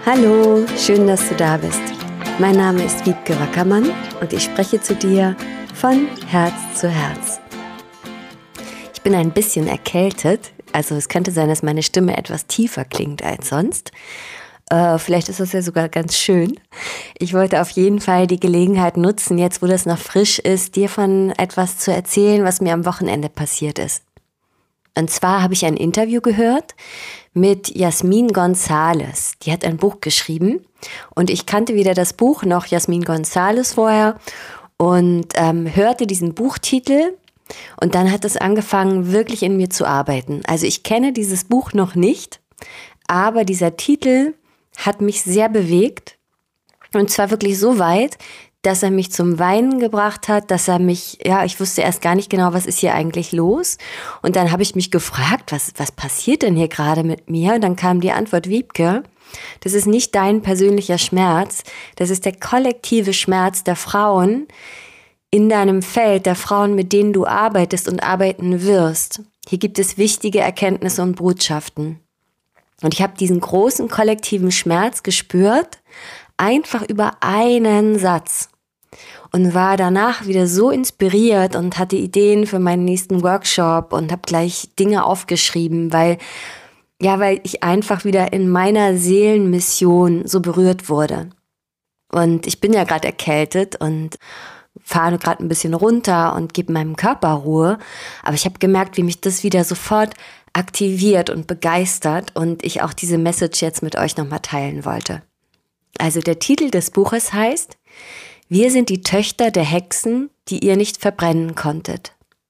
Hallo, schön, dass du da bist. Mein Name ist Wiebke Wackermann und ich spreche zu dir von Herz zu Herz. Ich bin ein bisschen erkältet, also es könnte sein, dass meine Stimme etwas tiefer klingt als sonst. Vielleicht ist das ja sogar ganz schön. Ich wollte auf jeden Fall die Gelegenheit nutzen, jetzt wo das noch frisch ist, dir von etwas zu erzählen, was mir am Wochenende passiert ist. Und zwar habe ich ein Interview gehört mit Yasmine González. Die hat ein Buch geschrieben und ich kannte weder das Buch noch Yasmine González vorher und hörte diesen Buchtitel und dann hat es angefangen, wirklich in mir zu arbeiten. Also ich kenne dieses Buch noch nicht, aber dieser Titel hat mich sehr bewegt und zwar wirklich so weit, dass er mich zum Weinen gebracht hat, dass er mich, ich wusste erst gar nicht genau, was ist hier eigentlich los. Und dann habe ich mich gefragt, was passiert denn hier gerade mit mir? Und dann kam die Antwort, Wiebke, das ist nicht dein persönlicher Schmerz, das ist der kollektive Schmerz der Frauen in deinem Feld, der Frauen, mit denen du arbeitest und arbeiten wirst. Hier gibt es wichtige Erkenntnisse und Botschaften. Und ich habe diesen großen kollektiven Schmerz gespürt, einfach über einen Satz. Und war danach wieder so inspiriert und hatte Ideen für meinen nächsten Workshop und habe gleich Dinge aufgeschrieben, weil ich einfach wieder in meiner Seelenmission so berührt wurde. Und ich bin ja gerade erkältet und fahre gerade ein bisschen runter und gebe meinem Körper Ruhe. Aber ich habe gemerkt, wie mich das wieder sofort aktiviert und begeistert und ich auch diese Message jetzt mit euch nochmal teilen wollte. Also der Titel des Buches heißt: Wir sind die Töchter der Hexen, die ihr nicht verbrennen konntet.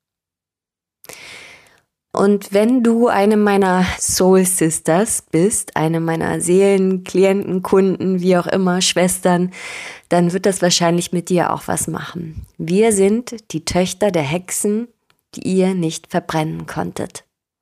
Und wenn du eine meiner Soul Sisters bist, eine meiner Seelen, Klienten, Kunden, wie auch immer, Schwestern, dann wird das wahrscheinlich mit dir auch was machen. Wir sind die Töchter der Hexen, die ihr nicht verbrennen konntet.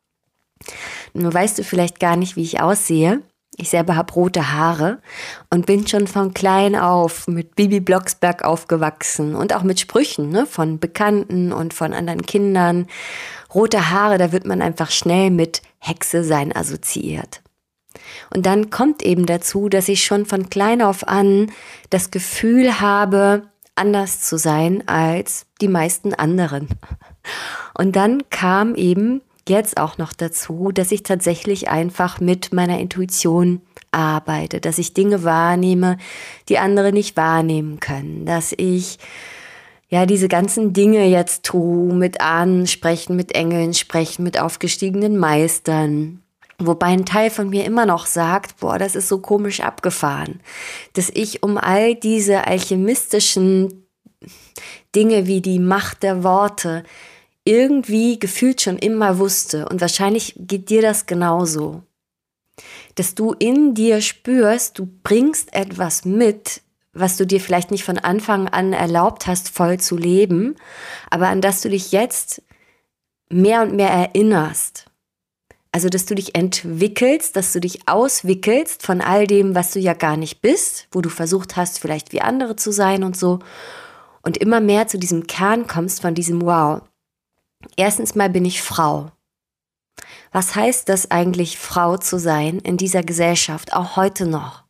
Nun weißt du vielleicht gar nicht, wie ich aussehe. Ich selber habe rote Haare und bin schon von klein auf mit Bibi Blocksberg aufgewachsen und auch mit Sprüchen von Bekannten und von anderen Kindern. Rote Haare, da wird man einfach schnell mit Hexe sein assoziiert. Und dann kommt eben dazu, dass ich schon von klein auf an das Gefühl habe, anders zu sein als die meisten anderen. Und dann kam eben jetzt auch noch dazu, dass ich tatsächlich einfach mit meiner Intuition arbeite, dass ich Dinge wahrnehme, die andere nicht wahrnehmen können, dass ich diese ganzen Dinge jetzt tue, mit Ahnen sprechen, mit Engeln sprechen, mit aufgestiegenen Meistern. Wobei ein Teil von mir immer noch sagt, das ist so komisch abgefahren, dass ich um all diese alchemistischen Dinge wie die Macht der Worte irgendwie gefühlt schon immer wusste. Und wahrscheinlich geht dir das genauso. Dass du in dir spürst, du bringst etwas mit, was du dir vielleicht nicht von Anfang an erlaubt hast, voll zu leben, aber an das du dich jetzt mehr und mehr erinnerst. Also, dass du dich entwickelst, dass du dich auswickelst von all dem, was du ja gar nicht bist, wo du versucht hast, vielleicht wie andere zu sein und so. Und immer mehr zu diesem Kern kommst von diesem Wow. Erstens mal bin ich Frau. Was heißt das eigentlich, Frau zu sein in dieser Gesellschaft, auch heute noch?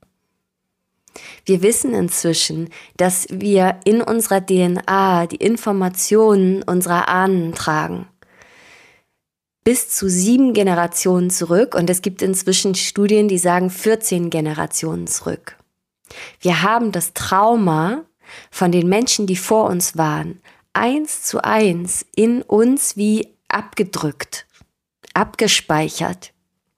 Wir wissen inzwischen, dass wir in unserer DNA die Informationen unserer Ahnen tragen. Bis zu 7 Generationen zurück und es gibt inzwischen Studien, die sagen 14 Generationen zurück. Wir haben das Trauma von den Menschen, die vor uns waren, 1:1 in uns wie abgedrückt, abgespeichert.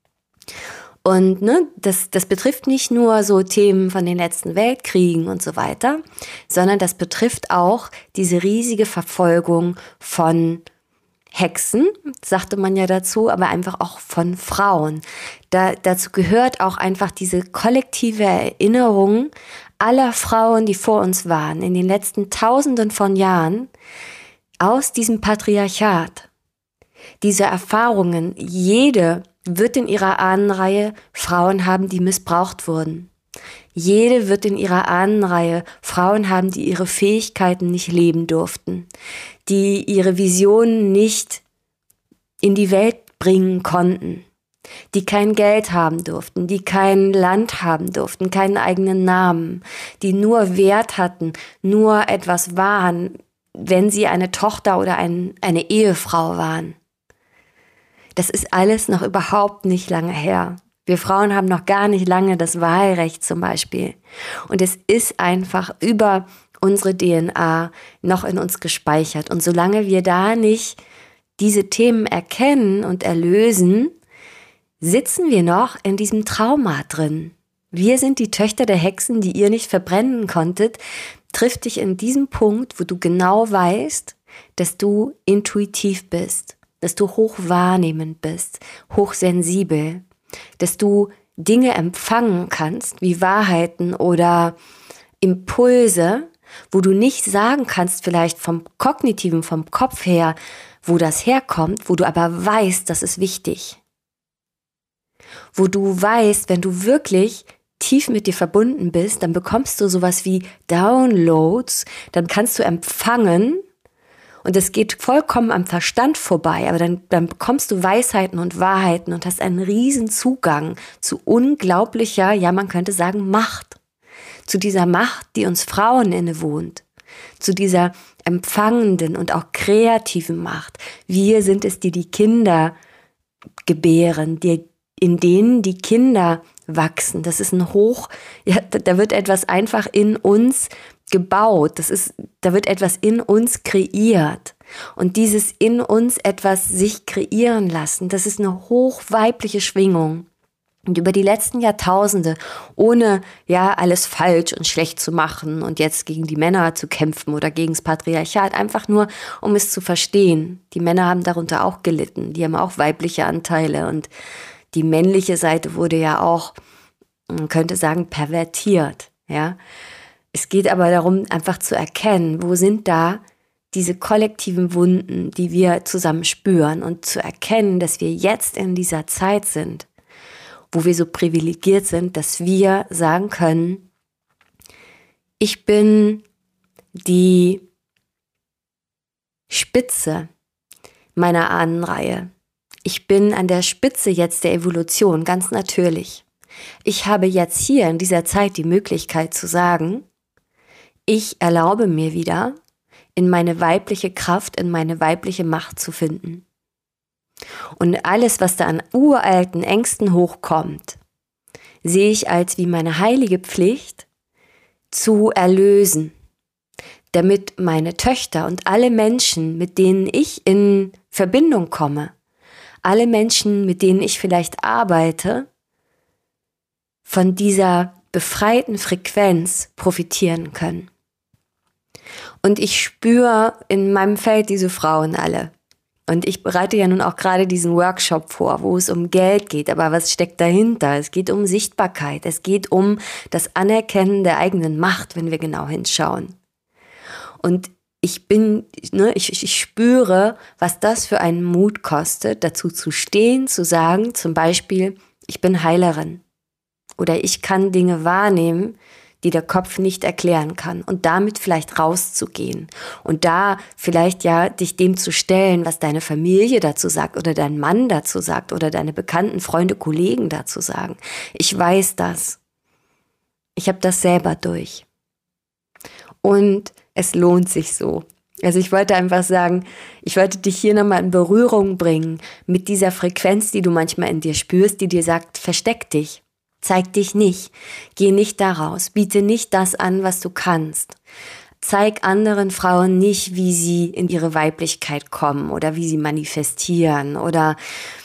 Und das betrifft nicht nur so Themen von den letzten Weltkriegen und so weiter, sondern das betrifft auch diese riesige Verfolgung von Hexen, sagte man ja dazu, aber einfach auch von Frauen. Dazu gehört auch einfach diese kollektive Erinnerung aller Frauen, die vor uns waren, in den letzten Tausenden von Jahren, aus diesem Patriarchat. Diese Erfahrungen, jede wird in ihrer Ahnenreihe Frauen haben, die missbraucht wurden. Jede wird in ihrer Ahnenreihe Frauen haben, die ihre Fähigkeiten nicht leben durften, die ihre Visionen nicht in die Welt bringen konnten. die kein Geld haben durften, die kein Land haben durften, keinen eigenen Namen, die nur Wert hatten, nur etwas waren, wenn sie eine Tochter oder eine Ehefrau waren. Das ist alles noch überhaupt nicht lange her. Wir Frauen haben noch gar nicht lange das Wahlrecht zum Beispiel. Und es ist einfach über unsere DNA noch in uns gespeichert. Und solange wir da nicht diese Themen erkennen und erlösen, sitzen wir noch in diesem Trauma drin. Wir sind die Töchter der Hexen, die ihr nicht verbrennen konntet, trifft dich in diesem Punkt, wo du genau weißt, dass du intuitiv bist, dass du hochwahrnehmend bist, hochsensibel, dass du Dinge empfangen kannst, wie Wahrheiten oder Impulse, wo du nicht sagen kannst, vielleicht vom Kognitiven, vom Kopf her, wo das herkommt, wo du aber weißt, das ist wichtig. Wo du weißt, wenn du wirklich tief mit dir verbunden bist, dann bekommst du sowas wie Downloads, dann kannst du empfangen und es geht vollkommen am Verstand vorbei, aber dann bekommst du Weisheiten und Wahrheiten und hast einen riesen Zugang zu unglaublicher, ja man könnte sagen Macht, zu dieser Macht, die uns Frauen innewohnt, zu dieser empfangenden und auch kreativen Macht. Wir sind es, die die Kinder gebären, in denen die Kinder wachsen. Das ist da wird etwas einfach in uns gebaut. Da wird etwas in uns kreiert. Und dieses in uns etwas sich kreieren lassen, das ist eine hochweibliche Schwingung. Und über die letzten Jahrtausende, ohne alles falsch und schlecht zu machen und jetzt gegen die Männer zu kämpfen oder gegen das Patriarchat, einfach nur, um es zu verstehen. Die Männer haben darunter auch gelitten, die haben auch weibliche Anteile und die männliche Seite wurde ja auch, man könnte sagen, pervertiert. Ja? Es geht aber darum, einfach zu erkennen, wo sind da diese kollektiven Wunden, die wir zusammen spüren und zu erkennen, dass wir jetzt in dieser Zeit sind, wo wir so privilegiert sind, dass wir sagen können, ich bin die Spitze meiner Ahnenreihe. Ich bin an der Spitze jetzt der Evolution, ganz natürlich. Ich habe jetzt hier in dieser Zeit die Möglichkeit zu sagen, ich erlaube mir wieder, in meine weibliche Kraft, in meine weibliche Macht zu finden. Und alles, was da an uralten Ängsten hochkommt, sehe ich als wie meine heilige Pflicht zu erlösen, damit meine Töchter und alle Menschen, mit denen ich in Verbindung komme, alle Menschen, mit denen ich vielleicht arbeite, von dieser befreiten Frequenz profitieren können. Und ich spüre in meinem Feld diese Frauen alle. Und ich bereite ja nun auch gerade diesen Workshop vor, wo es um Geld geht. Aber was steckt dahinter? Es geht um Sichtbarkeit. Es geht um das Anerkennen der eigenen Macht, wenn wir genau hinschauen. Und ich spüre, was das für einen Mut kostet, dazu zu stehen, zu sagen, zum Beispiel, ich bin Heilerin. Oder ich kann Dinge wahrnehmen, die der Kopf nicht erklären kann und damit vielleicht rauszugehen und da vielleicht dich dem zu stellen, was deine Familie dazu sagt oder dein Mann dazu sagt oder deine Bekannten, Freunde, Kollegen dazu sagen. Ich weiß das. Ich habe das selber durch. Und es lohnt sich so. Also ich wollte einfach sagen, ich wollte dich hier nochmal in Berührung bringen mit dieser Frequenz, die du manchmal in dir spürst, die dir sagt, versteck dich. Zeig dich nicht, geh nicht daraus, biete nicht das an, was du kannst. Zeig anderen Frauen nicht, wie sie in ihre Weiblichkeit kommen oder wie sie manifestieren oder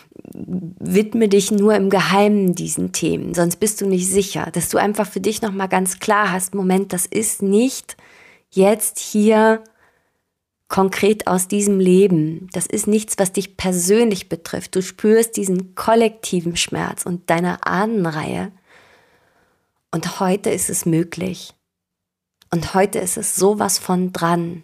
widme dich nur im Geheimen diesen Themen, sonst bist du nicht sicher, dass du einfach für dich nochmal ganz klar hast, Moment, das ist nicht jetzt hier konkret aus diesem Leben. Das ist nichts, was dich persönlich betrifft. Du spürst diesen kollektiven Schmerz und deine Ahnenreihe. Und heute ist es möglich. Und heute ist es sowas von dran.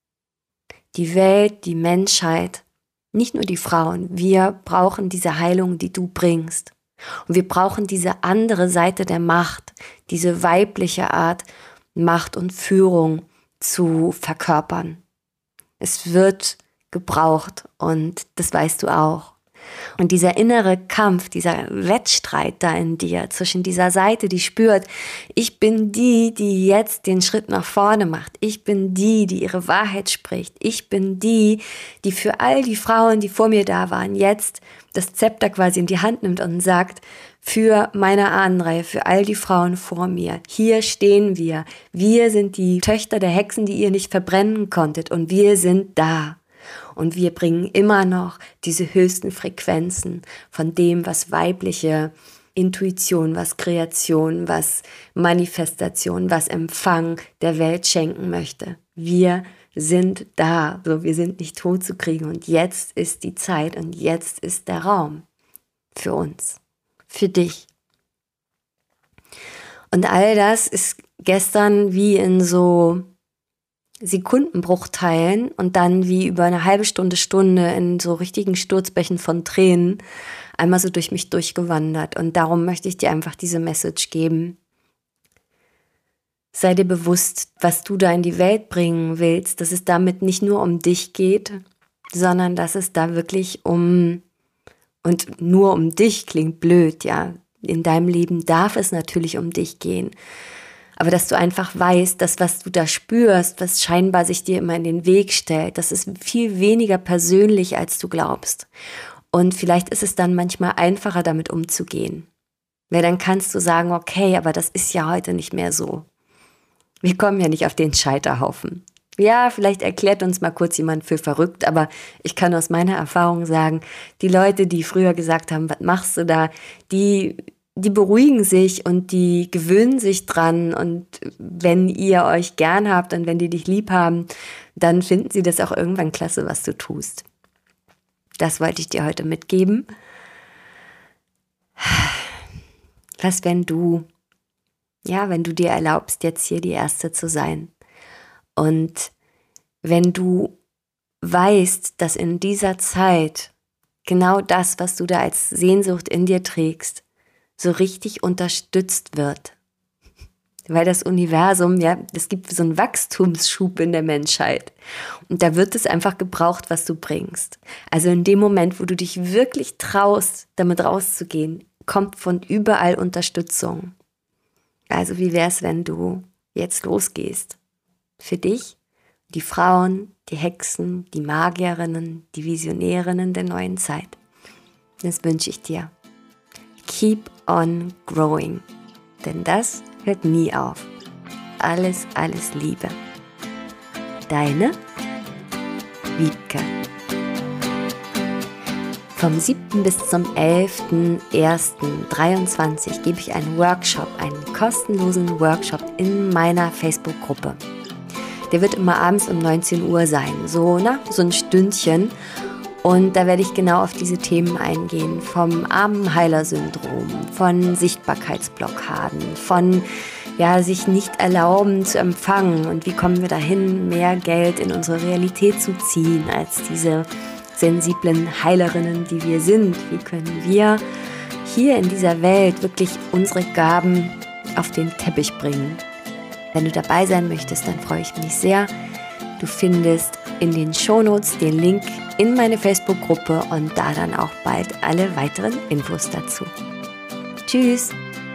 Die Welt, die Menschheit, nicht nur die Frauen, wir brauchen diese Heilung, die du bringst. Und wir brauchen diese andere Seite der Macht, diese weibliche Art, Macht und Führung zu verkörpern. Es wird gebraucht und das weißt du auch. Und dieser innere Kampf, dieser Wettstreit da in dir, zwischen dieser Seite, die spürt, ich bin die, die jetzt den Schritt nach vorne macht. Ich bin die, die ihre Wahrheit spricht. Ich bin die, die für all die Frauen, die vor mir da waren, jetzt das Zepter quasi in die Hand nimmt und sagt, für meine Ahnenreihe, für all die Frauen vor mir, hier stehen wir. Wir sind die Töchter der Hexen, die ihr nicht verbrennen konntet, und wir sind da. Und wir bringen immer noch diese höchsten Frequenzen von dem, was weibliche Intuition, was Kreation, was Manifestation, was Empfang der Welt schenken möchte. Wir sind da, so, wir sind nicht tot zu kriegen, und jetzt ist die Zeit und jetzt ist der Raum für uns, für dich. Und all das ist gestern wie in so Sekundenbruchteilen und dann wie über eine halbe Stunde in so richtigen Sturzbächen von Tränen einmal so durch mich durchgewandert. Und darum möchte ich dir einfach diese Message geben. Sei dir bewusst, was du da in die Welt bringen willst, dass es damit nicht nur um dich geht, sondern dass es da wirklich und nur um dich klingt blöd, ja. In deinem Leben darf es natürlich um dich gehen. Aber dass du einfach weißt, dass was du da spürst, was scheinbar sich dir immer in den Weg stellt, das ist viel weniger persönlich, als du glaubst. Und vielleicht ist es dann manchmal einfacher, damit umzugehen. Weil dann kannst du sagen, okay, aber das ist ja heute nicht mehr so. Wir kommen ja nicht auf den Scheiterhaufen. Ja, vielleicht erklärt uns mal kurz jemand für verrückt, aber ich kann aus meiner Erfahrung sagen, die Leute, die früher gesagt haben, was machst du da, die beruhigen sich und die gewöhnen sich dran, und wenn ihr euch gern habt und wenn die dich lieb haben, dann finden sie das auch irgendwann klasse, was du tust. Das wollte ich dir heute mitgeben. Was, wenn du dir erlaubst, jetzt hier die Erste zu sein, und wenn du weißt, dass in dieser Zeit genau das, was du da als Sehnsucht in dir trägst, so richtig unterstützt wird. Weil das Universum, ja, es gibt so einen Wachstumsschub in der Menschheit. Und da wird es einfach gebraucht, was du bringst. Also in dem Moment, wo du dich wirklich traust, damit rauszugehen, kommt von überall Unterstützung. Also wie wär's, wenn du jetzt losgehst? Für dich, die Frauen, die Hexen, die Magierinnen, die Visionärinnen der neuen Zeit. Das wünsche ich dir. Keep on growing, denn das hört nie auf. Alles, alles Liebe. Deine Wiebke. Vom 7. bis zum 11.01.23 gebe ich einen kostenlosen Workshop in meiner Facebook-Gruppe. Der wird immer abends um 19 Uhr sein, so ein Stündchen. Und da werde ich genau auf diese Themen eingehen, vom Armenheiler-Syndrom, von Sichtbarkeitsblockaden, von sich nicht erlauben zu empfangen, und wie kommen wir dahin, mehr Geld in unsere Realität zu ziehen als diese sensiblen Heilerinnen, die wir sind. Wie können wir hier in dieser Welt wirklich unsere Gaben auf den Teppich bringen? Wenn du dabei sein möchtest, dann freue ich mich sehr. Du findest in den Shownotes den Link in meine Facebook-Gruppe und da dann auch bald alle weiteren Infos dazu. Tschüss!